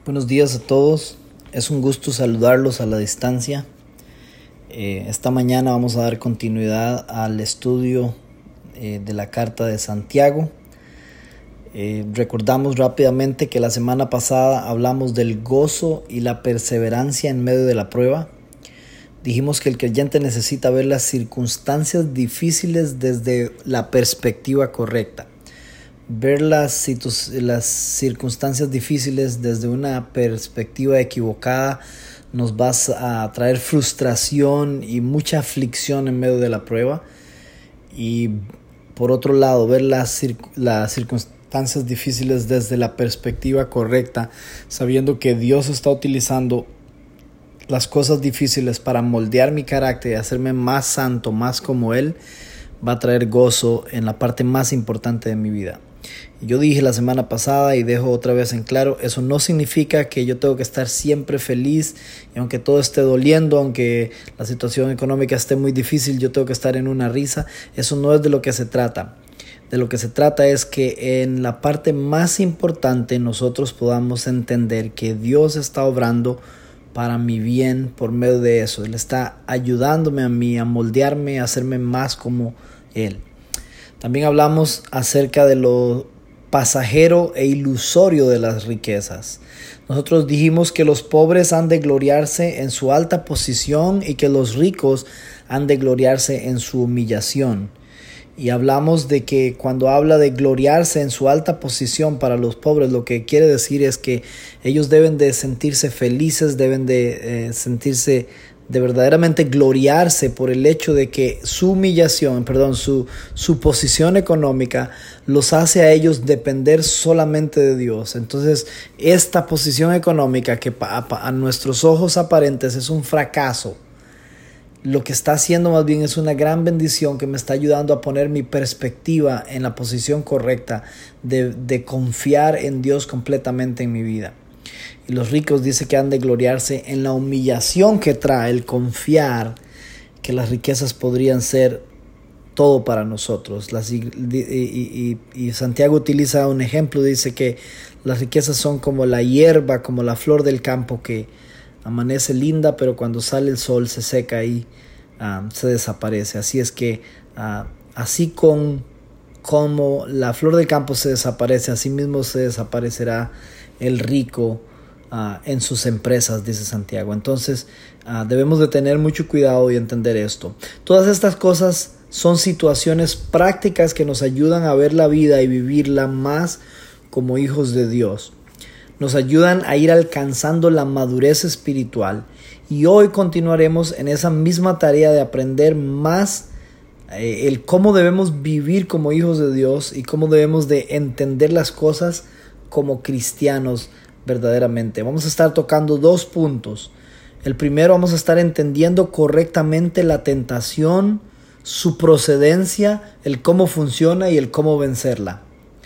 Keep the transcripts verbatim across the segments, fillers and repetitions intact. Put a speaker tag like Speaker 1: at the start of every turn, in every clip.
Speaker 1: Buenos días a todos, es un gusto saludarlos a la distancia. Eh, esta mañana vamos a dar continuidad al estudio eh, de la carta de Santiago. Eh, recordamos rápidamente que la semana pasada hablamos del gozo y la perseverancia en medio de la prueba. Dijimos que el creyente necesita ver las circunstancias difíciles desde la perspectiva correcta. Ver las, las circunstancias difíciles desde una perspectiva equivocada nos va a traer frustración y mucha aflicción en medio de la prueba. Y por otro lado, ver las, las circunstancias difíciles desde la perspectiva correcta, sabiendo que Dios está utilizando las cosas difíciles para moldear mi carácter y hacerme más santo, más como Él, va a traer gozo en la parte más importante de mi vida. Yo dije la semana pasada y dejo otra vez en claro, eso no significa que yo tengo que estar siempre feliz, y aunque todo esté doliendo, aunque la situación económica esté muy difícil, yo tengo que estar en una risa. Eso no es de lo que se trata. De lo que se trata es que en la parte más importante nosotros podamos entender que Dios está obrando para mi bien por medio de eso. Él está ayudándome a mí a moldearme, a hacerme más como Él. También hablamos acerca de lo pasajero e ilusorio de las riquezas. Nosotros dijimos que los pobres han de gloriarse en su alta posición y que los ricos han de gloriarse en su humillación. Y hablamos de que cuando habla de gloriarse en su alta posición para los pobres, lo que quiere decir es que ellos deben de sentirse felices, deben de eh, sentirse de verdaderamente gloriarse por el hecho de que su humillación, perdón, su, su posición económica los hace a ellos depender solamente de Dios. Entonces, esta posición económica que a, a nuestros ojos aparentes es un fracaso, lo que está haciendo más bien es una gran bendición que me está ayudando a poner mi perspectiva en la posición correcta de, de confiar en Dios completamente en mi vida. Y los ricos dice que han de gloriarse en la humillación que trae el confiar que las riquezas podrían ser todo para nosotros. Las, y, y, y, y Santiago utiliza un ejemplo, dice que las riquezas son como la hierba, como la flor del campo que amanece linda, pero cuando sale el sol se seca y uh, se desaparece. Así es que uh, así con como la flor del campo se desaparece, así mismo se desaparecerá el rico Uh, en sus empresas, dice Santiago. Entonces uh, debemos de tener mucho cuidado y entender esto. Todas estas cosas son situaciones prácticas que nos ayudan a ver la vida y vivirla más como hijos de Dios. Nos ayudan a ir alcanzando la madurez espiritual, y hoy continuaremos en esa misma tarea de aprender más eh, el cómo debemos vivir como hijos de Dios y cómo debemos de entender las cosas como cristianos verdaderamente. Vamos a estar tocando dos puntos. El primero, vamos a estar entendiendo correctamente la tentación, su procedencia, el cómo funciona y el cómo vencerla.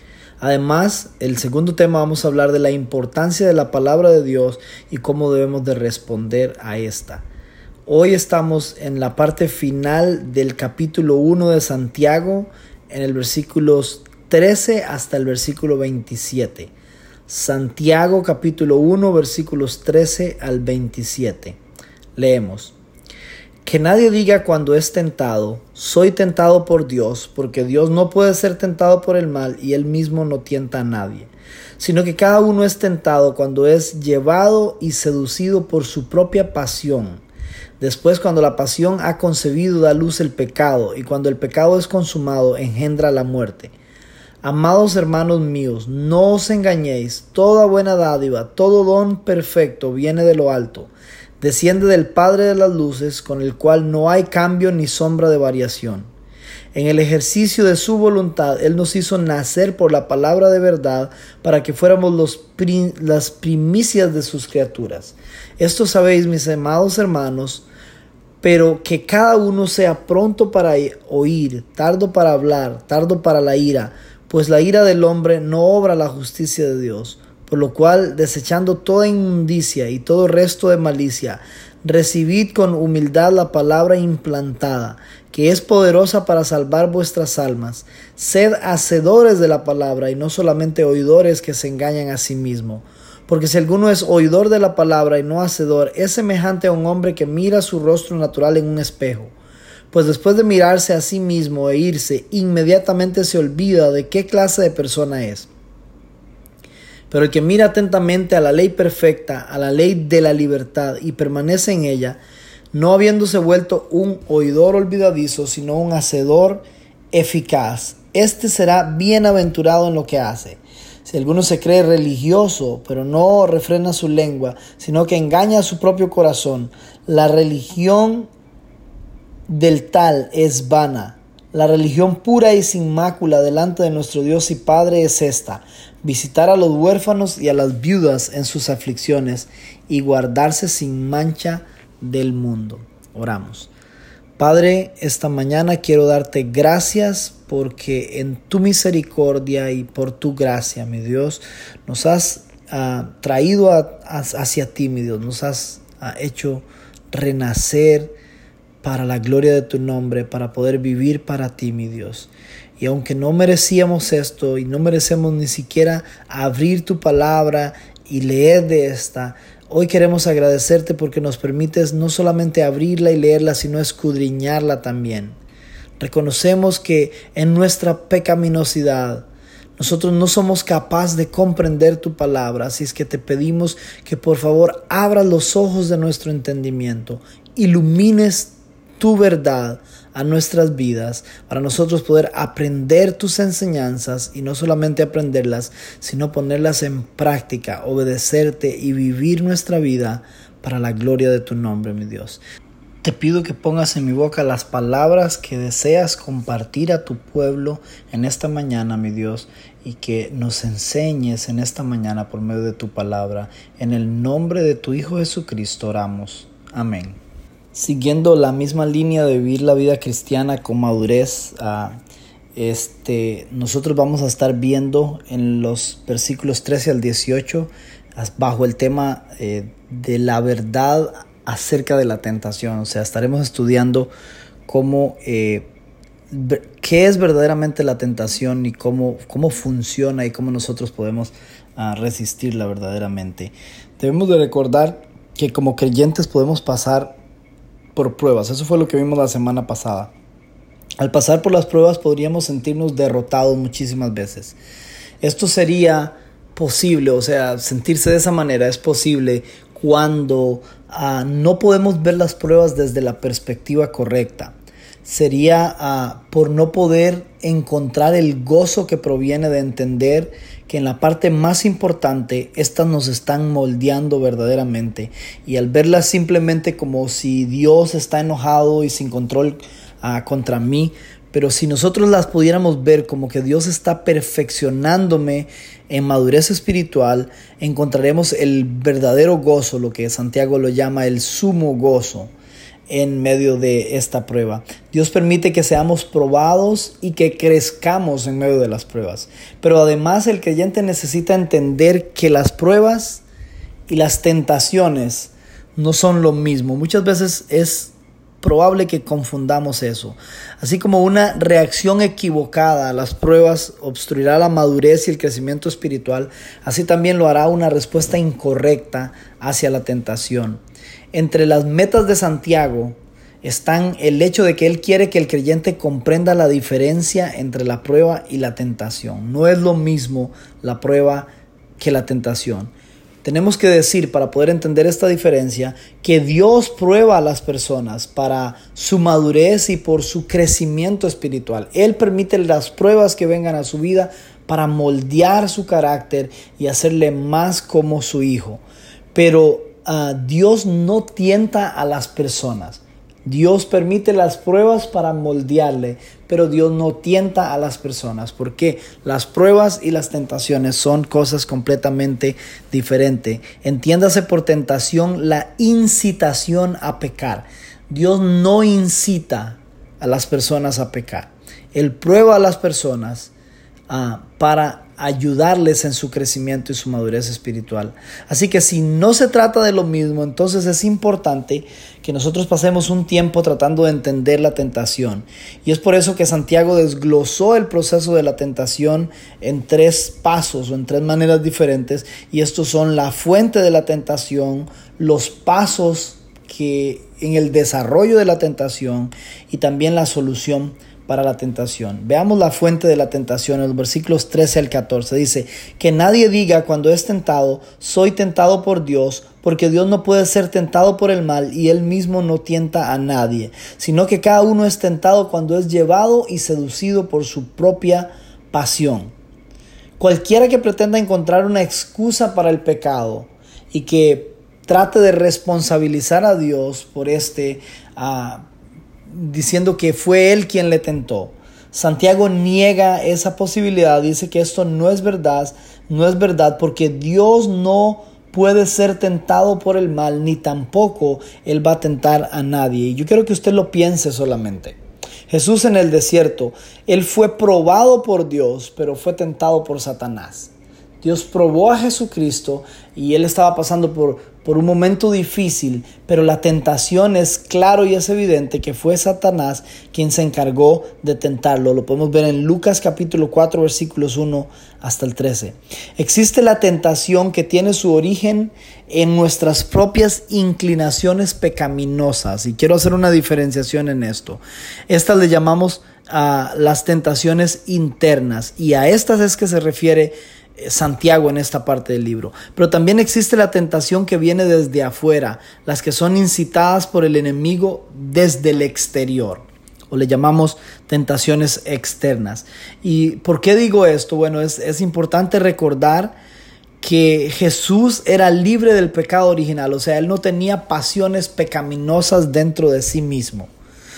Speaker 1: Además, el segundo tema, vamos a hablar de la importancia de la palabra de Dios y cómo debemos de responder a esta. Hoy estamos en la parte final del capítulo uno de Santiago, en el versículos trece hasta el versículo veintisiete. Santiago capítulo uno versículos trece al veintisiete. Leemos: Que nadie diga cuando es tentado, soy tentado por Dios, porque Dios no puede ser tentado por el mal y Él mismo no tienta a nadie, sino que cada uno es tentado cuando es llevado y seducido por su propia pasión. Después, cuando la pasión ha concebido, da luz el pecado, y cuando el pecado es consumado, engendra la muerte. Amados hermanos míos, no os engañéis, toda buena dádiva, todo don perfecto viene de lo alto, desciende del Padre de las luces, con el cual no hay cambio ni sombra de variación. En el ejercicio de su voluntad, Él nos hizo nacer por la palabra de verdad, para que fuéramos los prim- las primicias de sus criaturas. Esto sabéis, mis amados hermanos, pero que cada uno sea pronto para oír, tardo para hablar, tardo para la ira, pues la ira del hombre no obra la justicia de Dios. Por lo cual, desechando toda inmundicia y todo resto de malicia, recibid con humildad la palabra implantada, que es poderosa para salvar vuestras almas. Sed hacedores de la palabra y no solamente oidores que se engañan a sí mismos. Porque si alguno es oidor de la palabra y no hacedor, es semejante a un hombre que mira su rostro natural en un espejo. Pues después de mirarse a sí mismo e irse, inmediatamente se olvida de qué clase de persona es. Pero el que mira atentamente a la ley perfecta, a la ley de la libertad, y permanece en ella, no habiéndose vuelto un oidor olvidadizo, sino un hacedor eficaz, este será bienaventurado en lo que hace. Si alguno se cree religioso, pero no refrena su lengua, sino que engaña a su propio corazón, la religión del tal es vana. La religión pura y sin mácula delante de nuestro Dios y Padre es esta: visitar a los huérfanos y a las viudas en sus aflicciones y guardarse sin mancha del mundo. Oramos. Padre, esta mañana quiero darte gracias porque en tu misericordia y por tu gracia, mi Dios, nos has uh, traído a, a, hacia ti, mi Dios, nos has uh, hecho renacer para la gloria de tu nombre, para poder vivir para ti, mi Dios. Y aunque no merecíamos esto y no merecemos ni siquiera abrir tu palabra y leer de esta, hoy queremos agradecerte porque nos permites no solamente abrirla y leerla, sino escudriñarla también. Reconocemos que en nuestra pecaminosidad nosotros no somos capaces de comprender tu palabra, así es que te pedimos que por favor abras los ojos de nuestro entendimiento, ilumines tu verdad a nuestras vidas para nosotros poder aprender tus enseñanzas y no solamente aprenderlas, sino ponerlas en práctica, obedecerte y vivir nuestra vida para la gloria de tu nombre, mi Dios. Te pido que pongas en mi boca las palabras que deseas compartir a tu pueblo en esta mañana, mi Dios, y que nos enseñes en esta mañana por medio de tu palabra. En el nombre de tu Hijo Jesucristo oramos. Amén. Siguiendo la misma línea de vivir la vida cristiana con madurez, uh, este, nosotros vamos a estar viendo en los versículos trece al dieciocho bajo el tema eh, de la verdad acerca de la tentación. O sea, estaremos estudiando cómo, eh, qué es verdaderamente la tentación y cómo, cómo funciona y cómo nosotros podemos uh, resistirla verdaderamente. Debemos de recordar que como creyentes podemos pasar por pruebas. Eso fue lo que vimos la semana pasada. Al pasar por las pruebas podríamos sentirnos derrotados muchísimas veces. Esto sería posible, o sea, sentirse de esa manera es posible cuando uh, no podemos ver las pruebas desde la perspectiva correcta. Sería uh, por no poder encontrar el gozo que proviene de entender que en la parte más importante estas nos están moldeando verdaderamente, y al verlas simplemente como si Dios está enojado y sin control uh, contra mí, pero si nosotros las pudiéramos ver como que Dios está perfeccionándome en madurez espiritual, encontraremos el verdadero gozo, lo que Santiago lo llama el sumo gozo en medio de esta prueba. Dios permite que seamos probados y que crezcamos en medio de las pruebas. Pero además el creyente necesita entender que las pruebas y las tentaciones no son lo mismo. Muchas veces es probable que confundamos eso. Así como una reacción equivocada a las pruebas obstruirá la madurez y el crecimiento espiritual, así también lo hará una respuesta incorrecta hacia la tentación. Entre las metas de Santiago están el hecho de que él quiere que el creyente comprenda la diferencia entre la prueba y la tentación. No es lo mismo la prueba que la tentación. Tenemos que decir, para poder entender esta diferencia, que Dios prueba a las personas para su madurez y por su crecimiento espiritual. Él permite las pruebas que vengan a su vida para moldear su carácter y hacerle más como su hijo. Pero Uh, Dios no tienta a las personas. Dios permite las pruebas para moldearle, pero Dios no tienta a las personas, porque las pruebas y las tentaciones son cosas completamente diferentes. Entiéndase por tentación la incitación a pecar. Dios no incita a las personas a pecar. Él prueba a las personas uh, para ayudarles en su crecimiento y su madurez espiritual. Así que si no se trata de lo mismo, entonces es importante que nosotros pasemos un tiempo tratando de entender la tentación. Y es por eso que Santiago desglosó el proceso de la tentación en tres pasos o en tres maneras diferentes. Y estos son la fuente de la tentación, los pasos que en el desarrollo de la tentación y también la solución para la tentación. Veamos la fuente de la tentación en los versículos trece al catorce. Dice: que nadie diga cuando es tentado, soy tentado por Dios, porque Dios no puede ser tentado por el mal y Él mismo no tienta a nadie, sino que cada uno es tentado cuando es llevado y seducido por su propia pasión. Cualquiera que pretenda encontrar una excusa para el pecado y que trate de responsabilizar a Dios por este uh, diciendo que fue Él quien le tentó. Santiago niega esa posibilidad, dice que esto no es verdad, no es verdad porque Dios no puede ser tentado por el mal, ni tampoco Él va a tentar a nadie. Y yo quiero que usted lo piense solamente. Jesús en el desierto, Él fue probado por Dios, pero fue tentado por Satanás. Dios probó a Jesucristo y Él estaba pasando por, por un momento difícil, pero la tentación es claro y es evidente que fue Satanás quien se encargó de tentarlo. Lo podemos ver en Lucas capítulo cuatro versículos uno hasta el trece. Existe la tentación que tiene su origen en nuestras propias inclinaciones pecaminosas, y quiero hacer una diferenciación en esto. Estas le llamamos a las tentaciones internas, y a estas es que se refiere Santiago en esta parte del libro. Pero también existe la tentación que viene desde afuera, las que son incitadas por el enemigo desde el exterior, o le llamamos tentaciones externas. ¿Y por qué digo esto? Bueno, es, es importante recordar que Jesús era libre del pecado original, o sea, Él no tenía pasiones pecaminosas dentro de sí mismo.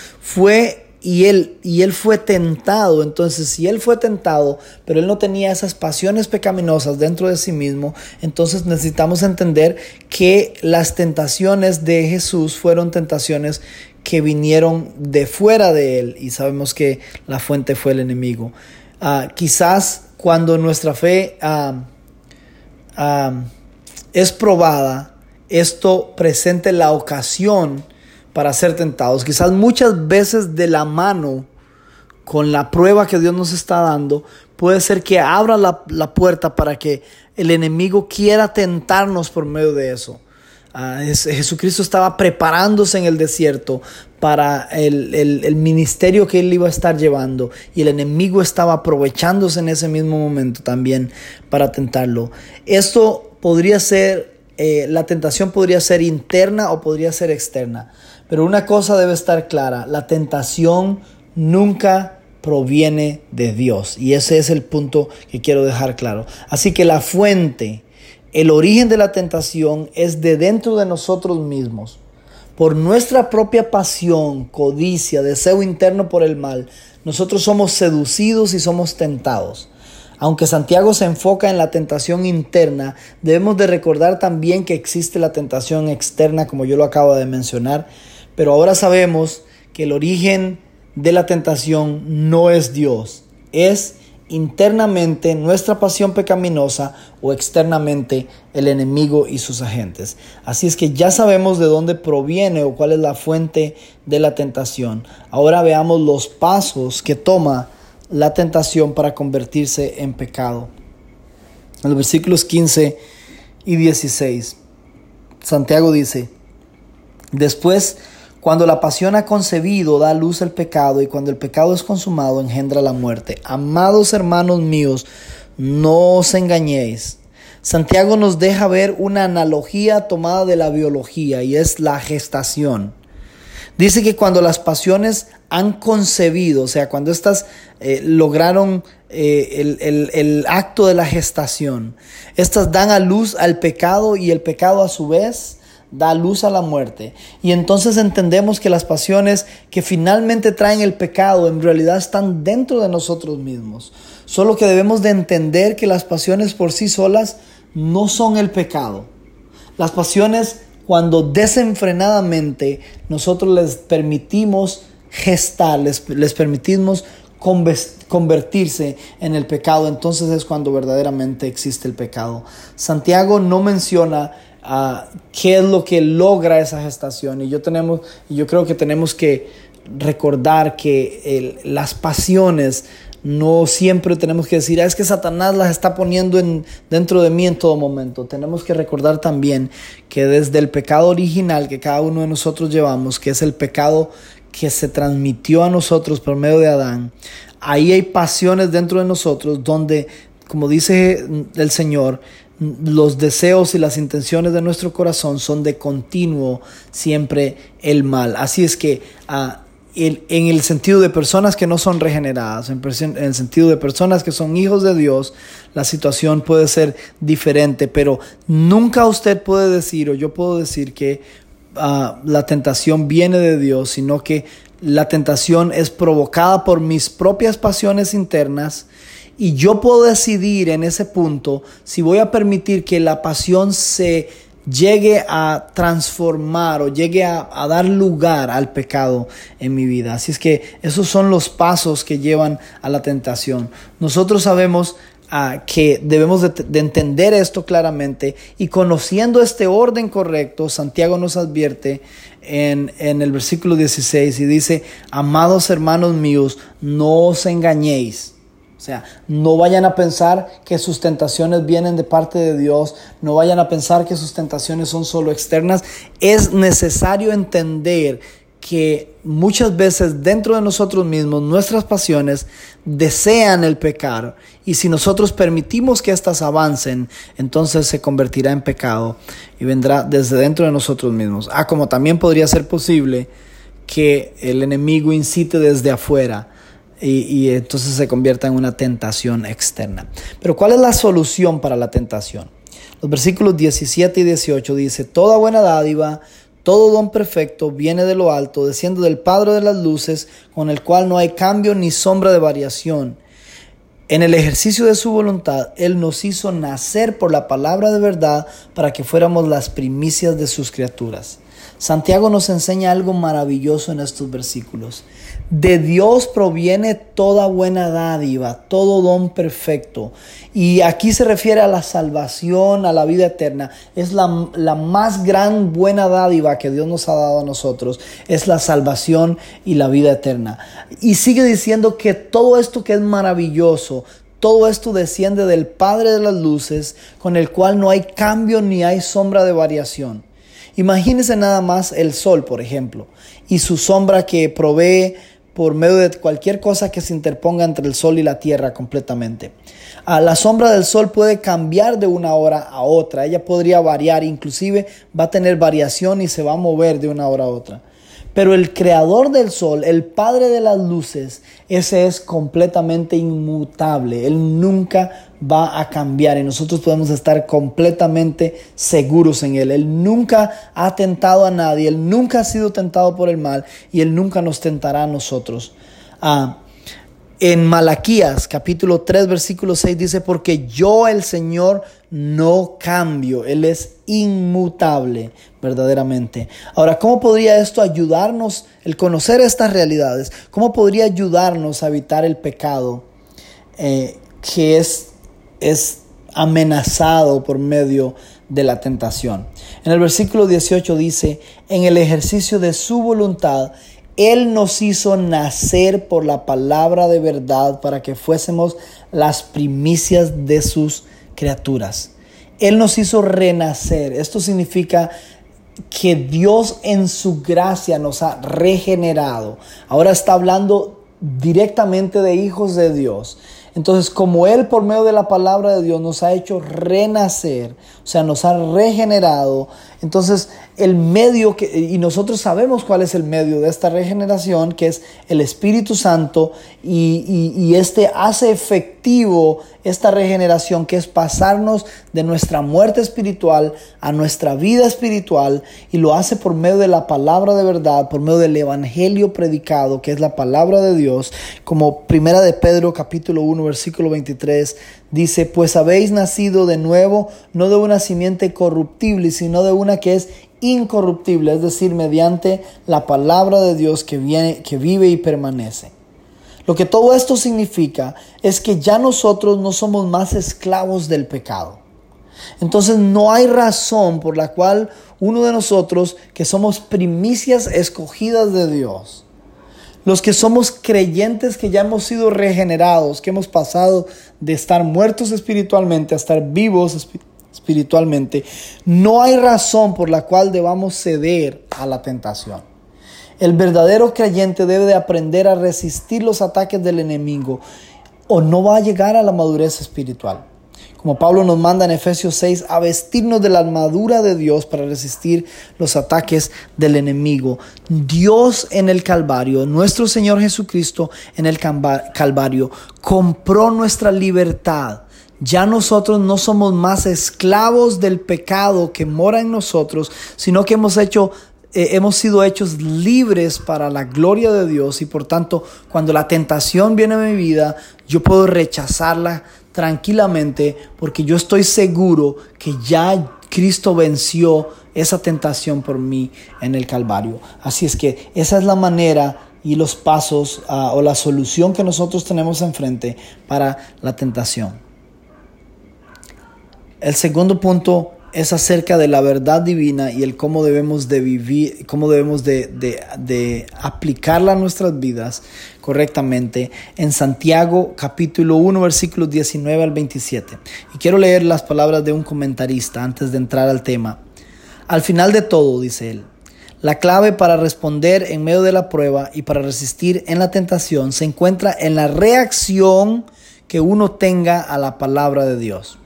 Speaker 1: Fue Y él, y él fue tentado. Entonces, si Él fue tentado, pero Él no tenía esas pasiones pecaminosas dentro de sí mismo, entonces necesitamos entender que las tentaciones de Jesús fueron tentaciones que vinieron de fuera de Él, y sabemos que la fuente fue el enemigo. Uh, quizás cuando nuestra fe uh, uh, es probada, esto presente la ocasión para ser tentados. Quizás muchas veces de la mano con la prueba que Dios nos está dando, puede ser que abra la, la puerta para que el enemigo quiera tentarnos por medio de eso. Uh, es, Jesucristo estaba preparándose en el desierto para el, el, el ministerio que Él iba a estar llevando, y el enemigo estaba aprovechándose en ese mismo momento también para tentarlo. Esto podría ser, eh, la tentación podría ser interna o podría ser externa. Pero una cosa debe estar clara: la tentación nunca proviene de Dios. Y ese es el punto que quiero dejar claro. Así que la fuente, el origen de la tentación es de dentro de nosotros mismos. Por nuestra propia pasión, codicia, deseo interno por el mal, nosotros somos seducidos y somos tentados. Aunque Santiago se enfoca en la tentación interna, debemos de recordar también que existe la tentación externa, como yo lo acabo de mencionar. Pero ahora sabemos que el origen de la tentación no es Dios, es internamente nuestra pasión pecaminosa o externamente el enemigo y sus agentes. Así es que ya sabemos de dónde proviene o cuál es la fuente de la tentación. Ahora veamos los pasos que toma la tentación para convertirse en pecado. En los versículos quince y dieciséis, Santiago dice: después, cuando la pasión ha concebido, da a luz el pecado, y cuando el pecado es consumado, engendra la muerte. Amados hermanos míos, no os engañéis. Santiago nos deja ver una analogía tomada de la biología, y es la gestación. Dice que cuando las pasiones han concebido, o sea, cuando estas eh, lograron eh, el, el, el acto de la gestación, estas dan a luz al pecado, y el pecado a su vez da luz a la muerte. Y entonces entendemos que las pasiones que finalmente traen el pecado en realidad están dentro de nosotros mismos. Solo que debemos de entender que las pasiones por sí solas no son el pecado. Las pasiones, cuando desenfrenadamente nosotros les permitimos gestar, les, les permitimos convertirse en el pecado, entonces es cuando verdaderamente existe el pecado. Santiago no menciona uh, qué es lo que logra esa gestación, y yo, tenemos, yo creo que tenemos que recordar que el, las pasiones no siempre tenemos que decir, ah, es que Satanás las está poniendo en, dentro de mí en todo momento. Tenemos que recordar también que desde el pecado original que cada uno de nosotros llevamos, que es el pecado que se transmitió a nosotros por medio de Adán, ahí hay pasiones dentro de nosotros donde, como dice el Señor, los deseos y las intenciones de nuestro corazón son de continuo siempre el mal. Así es que uh, el, en el sentido de personas que no son regeneradas, en, en el sentido de personas que son hijos de Dios, la situación puede ser diferente, pero nunca usted puede decir, o yo puedo decir que Uh, la tentación viene de Dios, sino que la tentación es provocada por mis propias pasiones internas, y yo puedo decidir en ese punto si voy a permitir que la pasión se llegue a transformar o llegue a, a dar lugar al pecado en mi vida. Así es que esos son los pasos que llevan a la tentación. Nosotros sabemos Uh, que debemos de, de entender esto claramente, y conociendo este orden correcto, Santiago nos advierte en, en el versículo dieciséis y dice: amados hermanos míos, no os engañéis. O sea, no vayan a pensar que sus tentaciones vienen de parte de Dios, no vayan a pensar que sus tentaciones son solo externas. Es necesario entender que muchas veces dentro de nosotros mismos nuestras pasiones desean el pecar, y si nosotros permitimos que éstas avancen, entonces se convertirá en pecado y vendrá desde dentro de nosotros mismos. Ah, como también podría ser posible que el enemigo incite desde afuera y, y entonces se convierta en una tentación externa. Pero ¿cuál es la solución para la tentación? Los versículos diecisiete y dieciocho dice: toda buena dádiva, todo don perfecto viene de lo alto, desciende del Padre de las luces, con el cual no hay cambio ni sombra de variación. En el ejercicio de su voluntad, Él nos hizo nacer por la palabra de verdad para que fuéramos las primicias de sus criaturas. Santiago nos enseña algo maravilloso en estos versículos. De Dios proviene toda buena dádiva, todo don perfecto. Y aquí se refiere a la salvación, a la vida eterna. Es la, la más gran buena dádiva que Dios nos ha dado a nosotros. Es la salvación y la vida eterna. Y sigue diciendo que todo esto que es maravilloso, todo esto desciende del Padre de las luces, con el cual no hay cambio ni hay sombra de variación. Imagínense nada más el sol, por ejemplo, y su sombra que provee por medio de cualquier cosa que se interponga entre el sol y la tierra completamente. Ah, la sombra del sol puede cambiar de una hora a otra. Ella podría variar, inclusive va a tener variación y se va a mover de una hora a otra. Pero el creador del sol, el Padre de las luces, ese es completamente inmutable. Él nunca va a cambiar y nosotros podemos estar completamente seguros en Él. Él nunca ha tentado a nadie, Él nunca ha sido tentado por el mal y Él nunca nos tentará a nosotros. Ah, en Malaquías capítulo tres versículo seis dice: porque yo el Señor no cambio. Él es inmutable verdaderamente. Ahora, ¿cómo podría esto ayudarnos, el conocer estas realidades? ¿Cómo podría ayudarnos a evitar el pecado eh, que es, es amenazado por medio de la tentación? En el versículo dieciocho dice: en el ejercicio de su voluntad, Él nos hizo nacer por la palabra de verdad para que fuésemos las primicias de sus criaturas. Él nos hizo renacer. Esto significa que Dios en su gracia nos ha regenerado. Ahora está hablando directamente de hijos de Dios. Entonces, como Él por medio de la palabra de Dios nos ha hecho renacer, o sea, nos ha regenerado, entonces el medio, que, y nosotros sabemos cuál es el medio de esta regeneración, que es el Espíritu Santo, y, y, y este hace efectivo esta regeneración, que es pasarnos de nuestra muerte espiritual a nuestra vida espiritual, y lo hace por medio de la palabra de verdad, por medio del evangelio predicado, que es la palabra de Dios, como Primera de Pedro capítulo uno versículo veintitrés dice: pues habéis nacido de nuevo, no de una simiente corruptible, sino de una que es incorruptible, es decir, mediante la palabra de Dios que viene, que vive y permanece. Lo que todo esto significa es que ya nosotros no somos más esclavos del pecado. Entonces no hay razón por la cual uno de nosotros que somos primicias escogidas de Dios, los que somos creyentes que ya hemos sido regenerados, que hemos pasado de estar muertos espiritualmente a estar vivos espiritualmente, no hay razón por la cual debamos ceder a la tentación. El verdadero creyente debe de aprender a resistir los ataques del enemigo o no va a llegar a la madurez espiritual. Como Pablo nos manda en Efesios seis a vestirnos de la armadura de Dios para resistir los ataques del enemigo. Dios en el Calvario, nuestro Señor Jesucristo en el Calvario, compró nuestra libertad. Ya nosotros no somos más esclavos del pecado que mora en nosotros, sino que hemos hecho Eh, hemos sido hechos libres para la gloria de Dios y por tanto cuando la tentación viene a mi vida yo puedo rechazarla tranquilamente porque yo estoy seguro que ya Cristo venció esa tentación por mí en el Calvario. Así es que esa es la manera y los pasos uh, o la solución que nosotros tenemos enfrente para la tentación. El segundo punto es acerca de la verdad divina y el cómo debemos de vivir, cómo debemos de, de, de aplicarla a nuestras vidas correctamente en Santiago capítulo uno versículos diecinueve al veintisiete. Y quiero leer las palabras de un comentarista antes de entrar al tema. Al final de todo, dice él, la clave para responder en medio de la prueba y para resistir en la tentación se encuentra en la reacción que uno tenga a la palabra de Dios.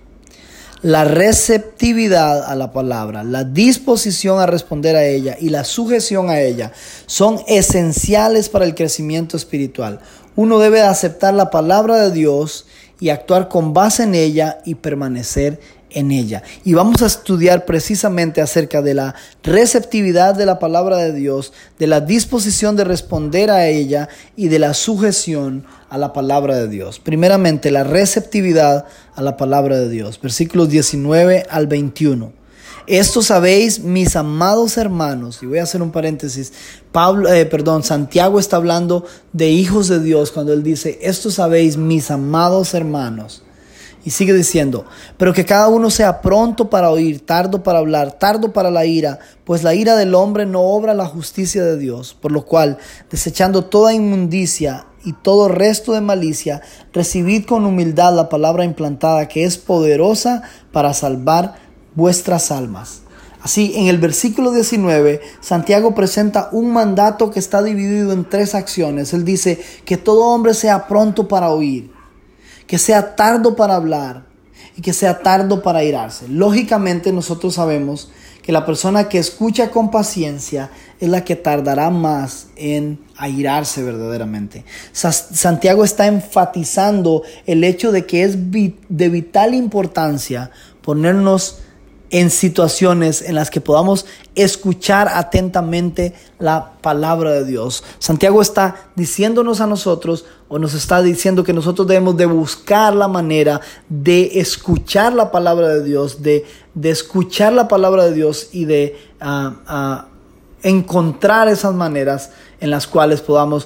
Speaker 1: La receptividad a la palabra, la disposición a responder a ella y la sujeción a ella son esenciales para el crecimiento espiritual. Uno debe aceptar la palabra de Dios y actuar con base en ella y permanecer en ella. Y vamos a estudiar precisamente acerca de la receptividad de la palabra de Dios, de la disposición de responder a ella y de la sujeción a la palabra de Dios. Primeramente, la receptividad a la palabra de Dios. Versículos diecinueve al veintiuno. Esto sabéis, mis amados hermanos, y voy a hacer un paréntesis, Pablo, eh, perdón, Santiago está hablando de hijos de Dios cuando él dice, esto sabéis, mis amados hermanos. Y sigue diciendo, pero que cada uno sea pronto para oír, tardo para hablar, tardo para la ira, pues la ira del hombre no obra la justicia de Dios, por lo cual, desechando toda inmundicia y todo resto de malicia, recibid con humildad la palabra implantada que es poderosa para salvar vuestras almas. Así, en el versículo diecinueve, Santiago presenta un mandato que está dividido en tres acciones. Él dice que todo hombre sea pronto para oír, que sea tardo para hablar y que sea tardo para airarse. Lógicamente nosotros sabemos que la persona que escucha con paciencia es la que tardará más en airarse verdaderamente. Santiago está enfatizando el hecho de que es de vital importancia ponernos en situaciones en las que podamos escuchar atentamente la palabra de Dios. Santiago está diciéndonos a nosotros, o nos está diciendo que nosotros debemos de buscar la manera de escuchar la palabra de Dios, de, de escuchar la palabra de Dios y de uh, uh, encontrar esas maneras en las cuales podamos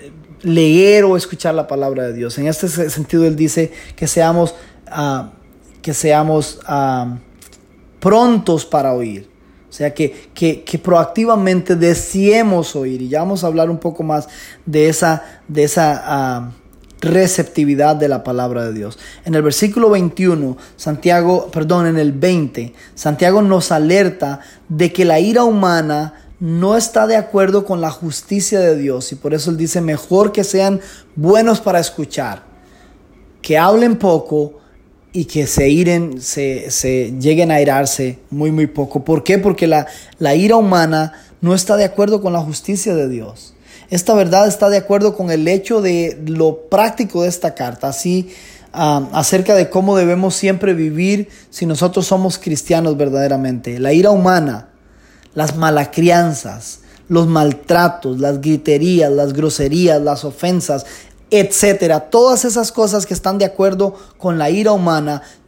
Speaker 1: leer o escuchar la palabra de Dios. En este sentido, él dice que seamos, uh, que seamos uh, prontos para oír. O sea, que, que, que proactivamente deseemos oír. Y ya vamos a hablar un poco más de esa, de esa uh, receptividad de la palabra de Dios. En el versículo veintiuno, Santiago, perdón, en el veinte, Santiago nos alerta de que la ira humana no está de acuerdo con la justicia de Dios. Y por eso él dice, mejor que sean buenos para escuchar, que hablen poco y que se iren, se, se lleguen a airarse muy, muy poco. ¿Por qué? Porque la, la ira humana no está de acuerdo con la justicia de Dios. Esta verdad está de acuerdo con el hecho de lo práctico de esta carta, así um, acerca de cómo debemos siempre vivir si nosotros somos cristianos verdaderamente. La ira humana, las malacrianzas, los maltratos, las griterías, las groserías, las ofensas, etcétera. Todas esas cosas que están de acuerdo con la ira humana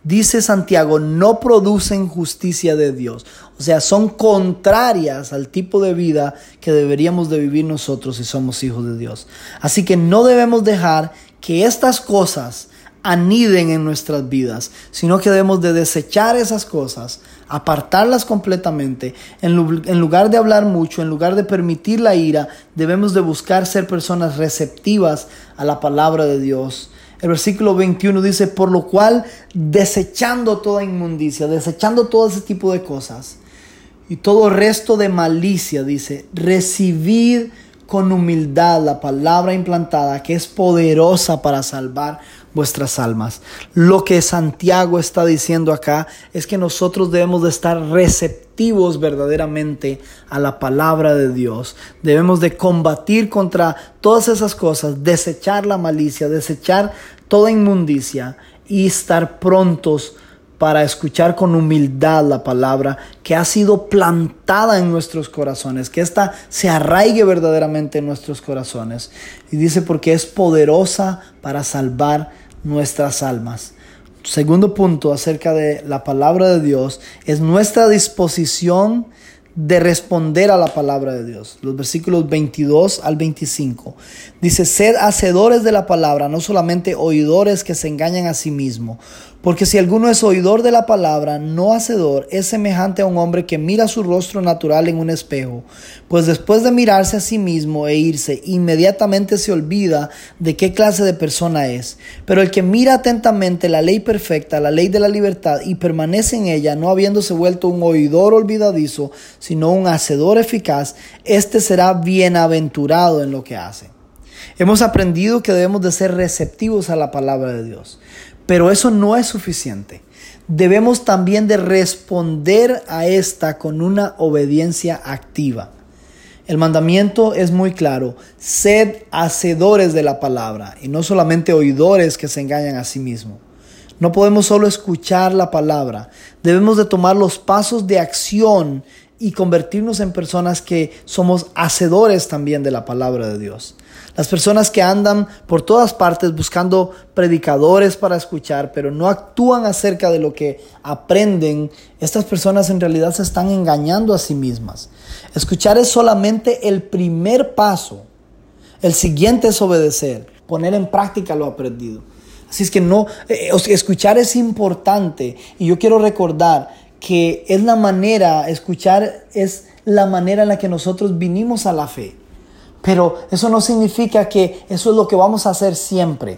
Speaker 1: dice Santiago, no producen justicia de Dios. O sea, son contrarias al tipo de vida que deberíamos de vivir nosotros si somos hijos de Dios. Así que no debemos dejar que estas cosas aniden en nuestras vidas, sino que debemos de desechar esas cosas, apartarlas completamente. En lugar de hablar mucho, en lugar de permitir la ira, debemos de buscar ser personas receptivas a la palabra de Dios. El versículo veintiuno dice, por lo cual, desechando toda inmundicia, desechando todo ese tipo de cosas y todo resto de malicia, dice, recibid con humildad la palabra implantada que es poderosa para salvar vuestras almas. Lo que Santiago está diciendo acá es que nosotros debemos de estar receptivos verdaderamente a la palabra de Dios. Debemos de combatir contra todas esas cosas, desechar la malicia, desechar toda inmundicia y estar prontos para escuchar con humildad la palabra que ha sido plantada en nuestros corazones, que ésta se arraigue verdaderamente en nuestros corazones. Y dice porque es poderosa para salvar nuestras almas. Segundo punto acerca de la palabra de Dios es nuestra disposición de responder a la palabra de Dios. Los versículos veintidós al veinticinco dice, sed hacedores de la palabra, no solamente oidores que se engañan a sí mismos. Porque si alguno es oidor de la palabra, no hacedor, es semejante a un hombre que mira su rostro natural en un espejo. Pues después de mirarse a sí mismo e irse, inmediatamente se olvida de qué clase de persona es. Pero el que mira atentamente la ley perfecta, la ley de la libertad, y permanece en ella, no habiéndose vuelto un oidor olvidadizo, sino un hacedor eficaz, este será bienaventurado en lo que hace. Hemos aprendido que debemos de ser receptivos a la palabra de Dios. Pero eso no es suficiente. Debemos también de responder a esta con una obediencia activa. El mandamiento es muy claro. Sed hacedores de la palabra y no solamente oidores que se engañan a sí mismos. No podemos solo escuchar la palabra. Debemos de tomar los pasos de acción y convertirnos en personas que somos hacedores también de la palabra de Dios. Las personas que andan por todas partes buscando predicadores para escuchar, pero no actúan acerca de lo que aprenden, estas personas en realidad se están engañando a sí mismas. Escuchar es solamente el primer paso. El siguiente es obedecer, poner en práctica lo aprendido. Así es que no, eh, escuchar es importante y yo quiero recordar que es la manera, escuchar es la manera en la que nosotros vinimos a la fe. Pero eso no significa que eso es lo que vamos a hacer siempre.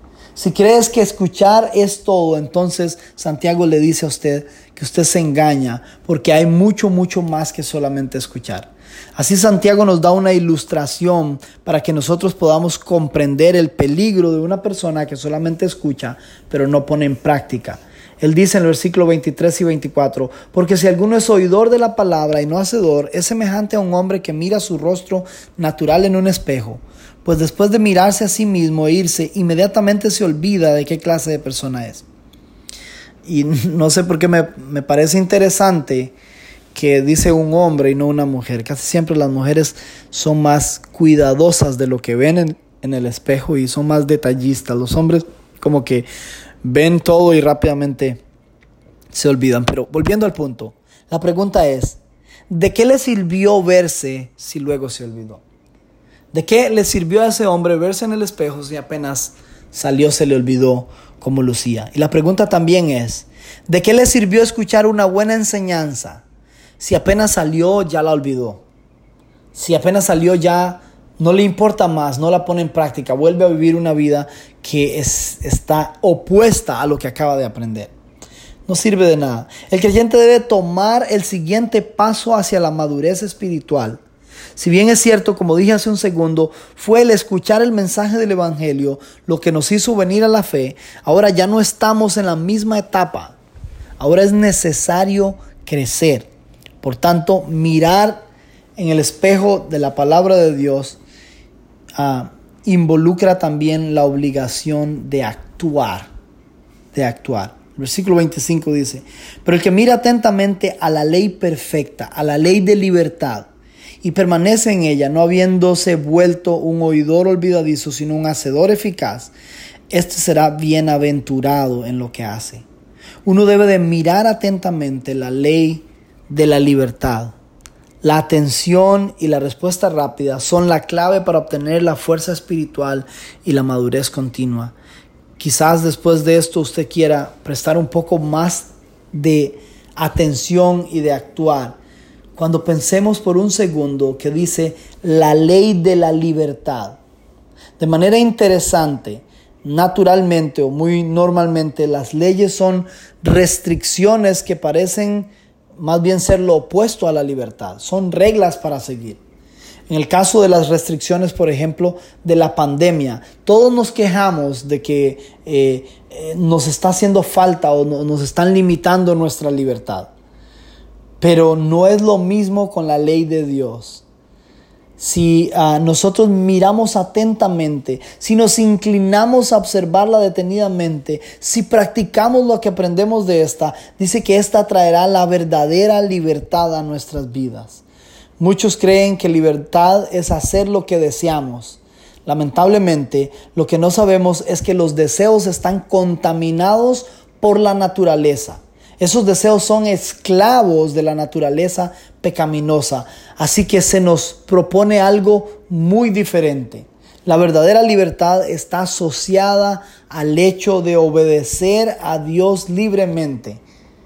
Speaker 1: Si crees que escuchar es todo, entonces Santiago le dice a usted que usted se engaña, porque hay mucho, mucho más que solamente escuchar. Así Santiago nos da una ilustración para que nosotros podamos comprender el peligro de una persona que solamente escucha, pero no pone en práctica. Él dice en el versículo veintitrés y veinticuatro, porque si alguno es oidor de la palabra y no hacedor, es semejante a un hombre que mira su rostro natural en un espejo, pues después de mirarse a sí mismo e irse, inmediatamente se olvida de qué clase de persona es. Y no sé por qué me, me parece interesante que dice un hombre y no una mujer. Casi siempre las mujeres son más cuidadosas de lo que ven en, en el espejo y son más detallistas. Los hombres como que ven todo y rápidamente se olvidan. Pero volviendo al punto, la pregunta es, ¿de qué le sirvió verse si luego se olvidó? ¿De qué le sirvió a ese hombre verse en el espejo si apenas salió se le olvidó cómo lucía? Y la pregunta también es, ¿de qué le sirvió escuchar una buena enseñanza si apenas salió ya la olvidó? Si apenas salió ya no le importa más, no la pone en práctica, vuelve a vivir una vida que es, está opuesta a lo que acaba de aprender. No sirve de nada. El creyente debe tomar el siguiente paso hacia la madurez espiritual. Si bien es cierto, como dije hace un segundo, fue el escuchar el mensaje del evangelio lo que nos hizo venir a la fe, ahora ya no estamos en la misma etapa. Ahora es necesario crecer. Por tanto, mirar en el espejo de la palabra de Dios Uh, involucra también la obligación de actuar, de actuar. El versículo veinticinco dice, pero el que mira atentamente a la ley perfecta, a la ley de libertad, y permanece en ella, no habiéndose vuelto un oidor olvidadizo, sino un hacedor eficaz, este será bienaventurado en lo que hace. uno debe de mirar atentamente la ley de la libertad. La atención y la respuesta rápida son la clave para obtener la fuerza espiritual y la madurez continua. Quizás después de esto usted quiera prestar un poco más de atención y de actuar. Cuando pensemos por un segundo que dice la ley de la libertad. De manera interesante, naturalmente o muy normalmente, las leyes son restricciones que parecen más bien ser lo opuesto a la libertad. Son reglas para seguir. En el caso de las restricciones, por ejemplo, de la pandemia, todos nos quejamos de que eh, eh, nos está haciendo falta o no, nos están limitando nuestra libertad. Pero no es lo mismo con la ley de Dios. Si uh, nosotros miramos atentamente, si nos inclinamos a observarla detenidamente, si practicamos lo que aprendemos de esta, dice que esta traerá la verdadera libertad a nuestras vidas. Muchos creen que libertad es hacer lo que deseamos. Lamentablemente, lo que no sabemos es que los deseos están contaminados por la naturaleza. Esos deseos son esclavos de la naturaleza pecaminosa. Así que se nos propone algo muy diferente. La verdadera libertad está asociada al hecho de obedecer a Dios libremente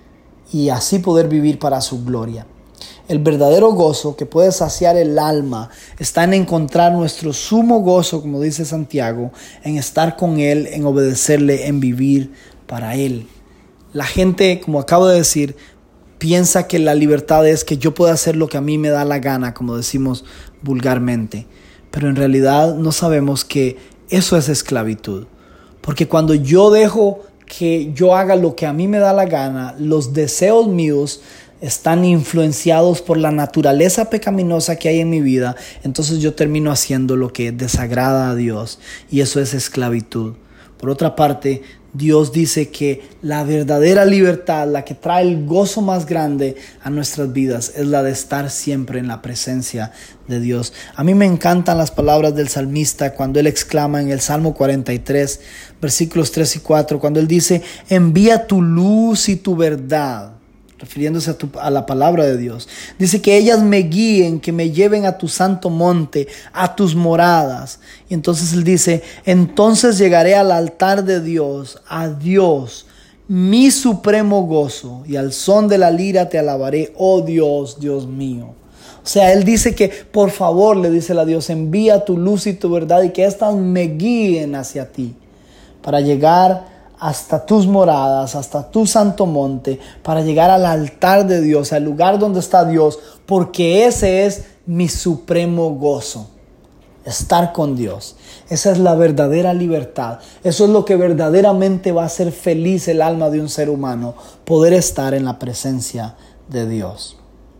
Speaker 1: y así poder vivir para su gloria. El verdadero gozo que puede saciar el alma está en encontrar nuestro sumo gozo, como dice Santiago, en estar con Él, en obedecerle, en vivir para Él. La gente, como acabo de decir, piensa que la libertad es que yo pueda hacer lo que a mí me da la gana, como decimos vulgarmente. Pero en realidad no sabemos que eso es esclavitud. Porque cuando yo dejo que yo haga lo que a mí me da la gana, los deseos míos están influenciados por la naturaleza pecaminosa que hay en mi vida, entonces yo termino haciendo lo que desagrada a Dios. Y eso es esclavitud. Por otra parte, Dios dice que la verdadera libertad, la que trae el gozo más grande a nuestras vidas, es la de estar siempre en la presencia de Dios. A mí me encantan las palabras del salmista cuando él exclama en el Salmo cuarenta y tres, versículos tres y cuatro, cuando él dice, envía tu luz y tu verdad, refiriéndose a, tu, a la palabra de Dios. Dice que ellas me guíen, que me lleven a tu santo monte, a tus moradas. Y entonces él dice, entonces llegaré al altar de Dios, a Dios, mi supremo gozo, y al son de la lira te alabaré, oh Dios, Dios mío. O sea, él dice que por favor, le dice a Dios, envía tu luz y tu verdad y que éstas me guíen hacia ti para llegar hasta tus moradas, hasta tu santo monte, para llegar al altar de Dios, al lugar donde está Dios, porque ese es mi supremo gozo, estar con Dios. Esa es la verdadera libertad. Eso es lo que verdaderamente va a hacer feliz el alma de un ser humano, poder estar en la presencia de Dios.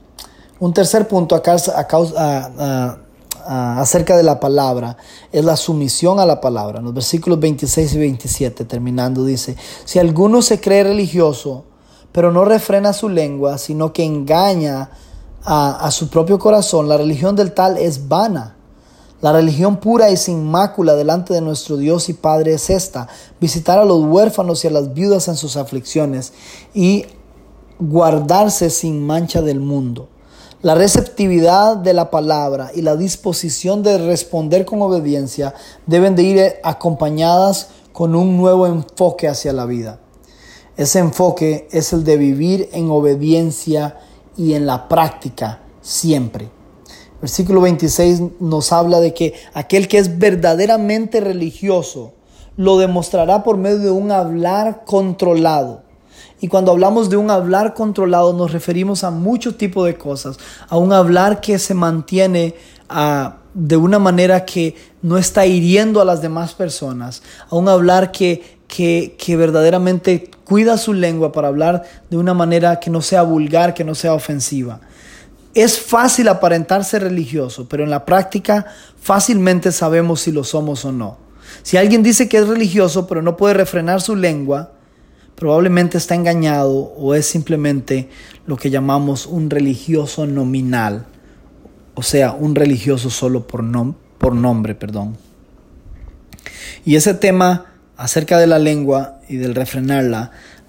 Speaker 1: Un tercer punto a causa, a causa, a, a, a, acerca de la palabra es la sumisión a la palabra. En los versículos veintiséis y veintisiete, terminando, dice, si alguno se cree religioso, pero no refrena su lengua, sino que engaña a, a su propio corazón, la religión del tal es vana. La religión pura y sin mácula delante de nuestro Dios y Padre es esta: visitar a los huérfanos y a las viudas en sus aflicciones y guardarse sin mancha del mundo. La receptividad de la palabra y la disposición de responder con obediencia deben de ir acompañadas con un nuevo enfoque hacia la vida. Ese enfoque es el de vivir en obediencia y en la práctica siempre. Versículo veintiséis nos habla de que aquel que es verdaderamente religioso lo demostrará por medio de un hablar controlado. Y cuando hablamos de un hablar controlado nos referimos a muchos tipos de cosas. A un hablar que se mantiene uh, de una manera que no está hiriendo a las demás personas. A un hablar que, que, que verdaderamente cuida su lengua para hablar de una manera que no sea vulgar, que no sea ofensiva. Es fácil aparentarse religioso, pero en la práctica fácilmente sabemos si lo somos o no. Si alguien dice que es religioso pero no puede refrenar su lengua, probablemente está engañado o es simplemente lo que llamamos un religioso nominal, o sea, un religioso solo por, nom- por nombre, perdón. Y ese tema acerca de la lengua y del refrenarla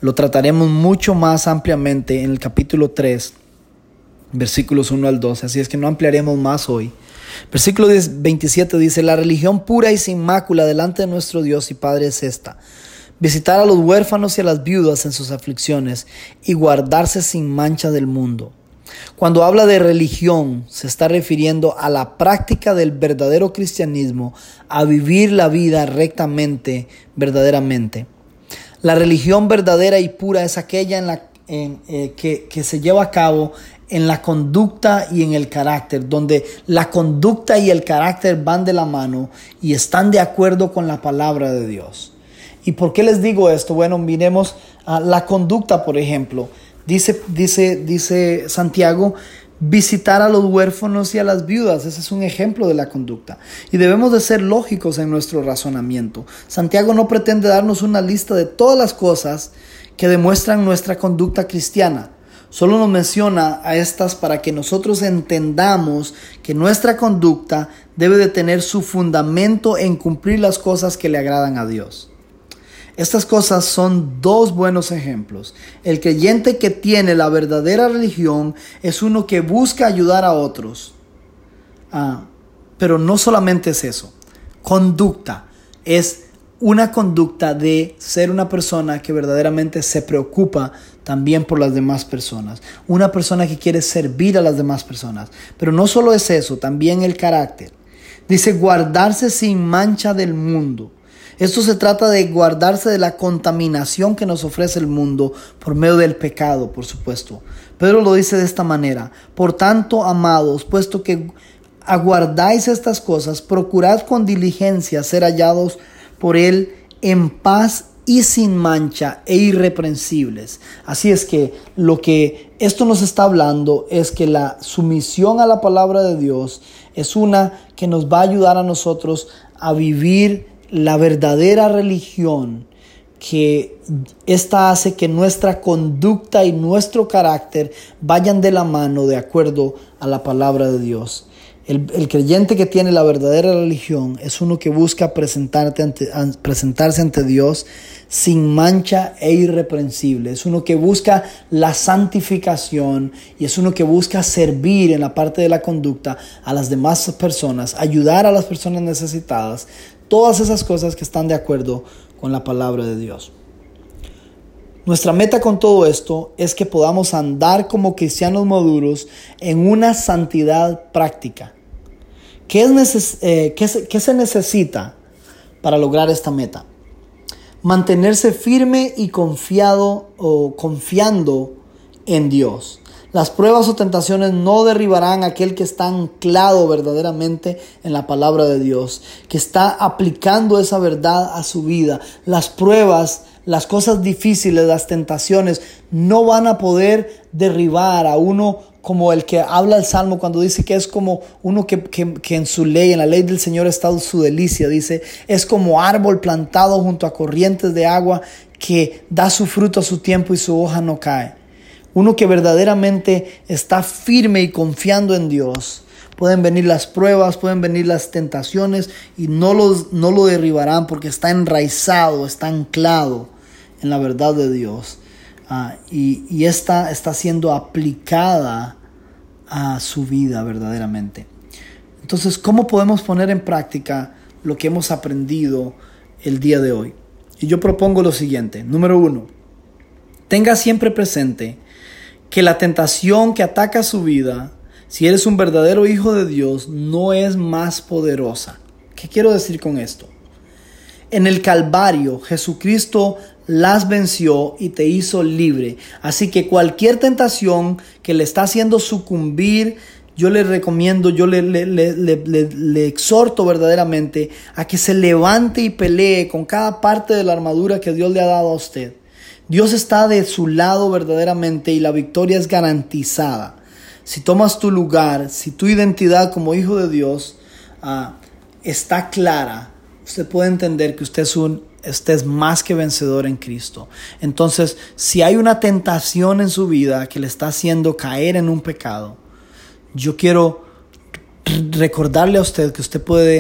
Speaker 1: Lo trataremos mucho más ampliamente en el capítulo tres, versículos uno al doce, así es que no ampliaremos más hoy. Versículo veintisiete dice: la religión pura y sin mácula delante de nuestro Dios y Padre es esta: visitar a los huérfanos y a las viudas en sus aflicciones y guardarse sin mancha del mundo. Cuando habla de religión, se está refiriendo a la práctica del verdadero cristianismo, a vivir la vida rectamente, verdaderamente. La religión verdadera y pura es aquella en la, en, eh, que, que se lleva a cabo en la conducta y en el carácter, donde la conducta y el carácter van de la mano y están de acuerdo con la palabra de Dios. ¿Y por qué les digo esto? Bueno, miremos a la conducta, por ejemplo. Dice, dice, dice Santiago, visitar a los huérfanos y a las viudas. Ese es un ejemplo de la conducta. Y debemos de ser lógicos en nuestro razonamiento. Santiago no pretende darnos una lista de todas las cosas que demuestran nuestra conducta cristiana. Solo nos menciona a estas para que nosotros entendamos que nuestra conducta debe de tener su fundamento en cumplir las cosas que le agradan a Dios. Estas cosas son dos buenos ejemplos. El creyente que tiene la verdadera religión es uno que busca ayudar a otros. Ah, pero no solamente es eso. Conducta es una conducta de ser una persona que verdaderamente se preocupa también por las demás personas. Una persona que quiere servir a las demás personas. Pero no solo es eso, también el carácter. Dice guardarse sin mancha del mundo. Esto se trata de guardarse de la contaminación que nos ofrece el mundo por medio del pecado, por supuesto. Pedro lo dice de esta manera: por tanto, amados, puesto que aguardáis estas cosas, procurad con diligencia ser hallados por él en paz y sin mancha e irreprensibles. Así es que lo que esto nos está hablando es que la sumisión a la palabra de Dios es una que nos va a ayudar a nosotros a vivir la verdadera religión, que esta hace que nuestra conducta y nuestro carácter vayan de la mano de acuerdo a la palabra de Dios. El, el creyente que tiene la verdadera religión es uno que busca presentarte ante, presentarse ante Dios sin mancha e irreprensible. Es uno que busca la santificación y es uno que busca servir en la parte de la conducta a las demás personas, ayudar a las personas necesitadas. Todas esas cosas que están de acuerdo con la palabra de Dios. Nuestra meta con todo esto es que podamos andar como cristianos maduros en una santidad práctica. ¿Qué, es neces- eh, qué, se, ¿Qué se necesita para lograr esta meta? Mantenerse firme y confiado o confiando en Dios. Las pruebas o tentaciones no derribarán a aquel que está anclado verdaderamente en la palabra de Dios, que está aplicando esa verdad a su vida. Las pruebas, las cosas difíciles, las tentaciones no van a poder derribar a uno como el que habla el Salmo cuando dice que es como uno que, que, que en su ley, en la ley del Señor está su delicia. Dice, es como árbol plantado junto a corrientes de agua que da su fruto a su tiempo y su hoja no cae. Uno que verdaderamente está firme y confiando en Dios. Pueden venir las pruebas, pueden venir las tentaciones y no, los, no lo derribarán porque está enraizado, está anclado en la verdad de Dios. Ah, y, y esta está siendo aplicada a su vida verdaderamente. Entonces, ¿cómo podemos poner en práctica lo que hemos aprendido el día de hoy? Y yo propongo lo siguiente. Número uno, tenga siempre presente que la tentación que ataca su vida, si eres un verdadero hijo de Dios, no es más poderosa. ¿Qué quiero decir con esto? En el Calvario, Jesucristo las venció y te hizo libre. Así que cualquier tentación que le está haciendo sucumbir, yo le recomiendo, yo le, le, le, le, le, le exhorto verdaderamente a que se levante y pelee con cada parte de la armadura que Dios le ha dado a usted. Dios está de su lado verdaderamente y la victoria es garantizada. Si tomas tu lugar, si tu identidad como hijo de Dios uh, está clara, usted puede entender que usted es, un, usted es más que vencedor en Cristo. Entonces, si hay una tentación en su vida que le está haciendo caer en un pecado, yo quiero recordarle a usted que usted puede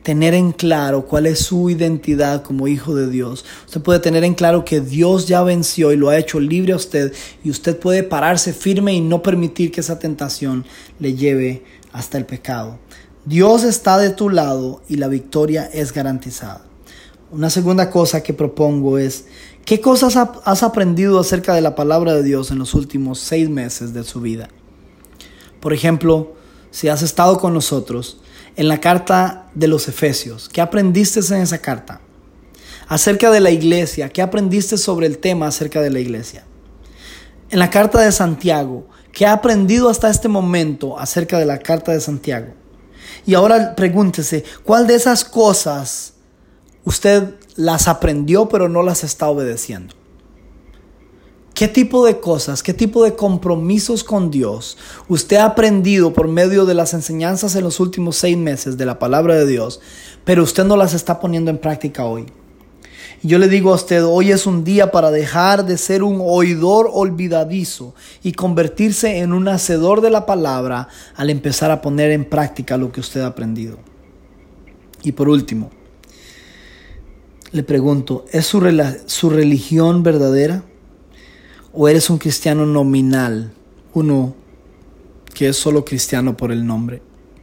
Speaker 1: tener en claro cuál es su identidad como hijo de Dios. Usted puede tener en claro que Dios ya venció y lo ha hecho libre a usted, y usted puede pararse firme y no permitir que esa tentación le lleve hasta el pecado. Dios está de tu lado y la victoria es garantizada. Una segunda cosa que propongo es: ¿qué cosas has aprendido acerca de la palabra de Dios en los últimos seis meses de su vida? Por ejemplo, si has estado con nosotros en la carta de los Efesios, ¿qué aprendiste en esa carta? Acerca de la iglesia, ¿qué aprendiste sobre el tema acerca de la iglesia? En la carta de Santiago, ¿qué ha aprendido hasta este momento acerca de la carta de Santiago? Y ahora pregúntese, ¿cuál de esas cosas usted las aprendió pero no las está obedeciendo? ¿Qué tipo de cosas, qué tipo de compromisos con Dios usted ha aprendido por medio de las enseñanzas en los últimos seis meses de la palabra de Dios, pero usted no las está poniendo en práctica hoy? Y yo le digo a usted, hoy es un día para dejar de ser un oidor olvidadizo y convertirse en un hacedor de la palabra al empezar a poner en práctica lo que usted ha aprendido. Y por último, le pregunto, ¿es su, rela- su religión verdadera? ¿O eres un cristiano nominal? Uno que es solo cristiano por el nombre.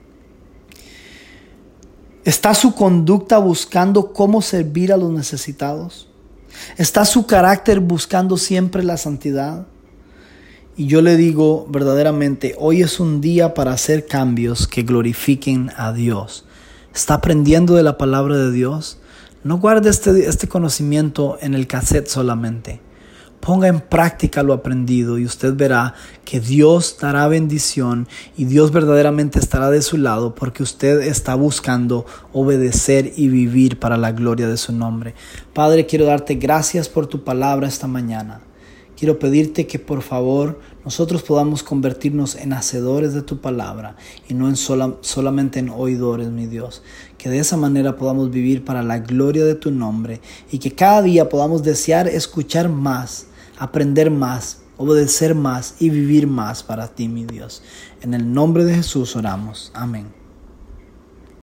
Speaker 1: ¿Está su conducta buscando cómo servir a los necesitados? ¿Está su carácter buscando siempre la santidad? Y yo le digo verdaderamente, hoy es un día para hacer cambios que glorifiquen a Dios. ¿Está aprendiendo de la palabra de Dios? No guarde este, este conocimiento en el cassette solamente. Ponga en práctica lo aprendido y usted verá que Dios dará bendición y Dios verdaderamente estará de su lado, porque usted está buscando obedecer y vivir para la gloria de su nombre. Padre, quiero darte gracias por tu palabra esta mañana. Quiero pedirte que por favor nosotros podamos convertirnos en hacedores de tu palabra y no en sola, solamente en oidores, mi Dios. Que de esa manera podamos vivir para la gloria de tu nombre y que cada día podamos desear escuchar más, aprender más, obedecer más y vivir más para ti, mi Dios. En el nombre de Jesús oramos. Amén.